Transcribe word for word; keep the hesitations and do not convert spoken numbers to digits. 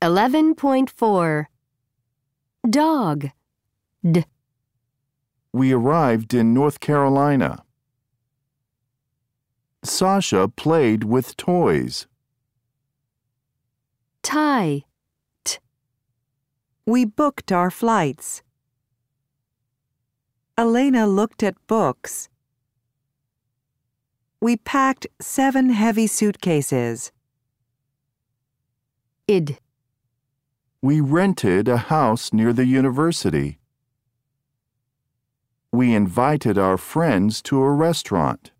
eleven point four. Dog. D. We arrived in North Carolina. Sasha played with toys. Tie. T. We booked our flights. Elena looked at books. We packed seven heavy suitcases. Id. We rented a house near the university. We invited our friends to a restaurant.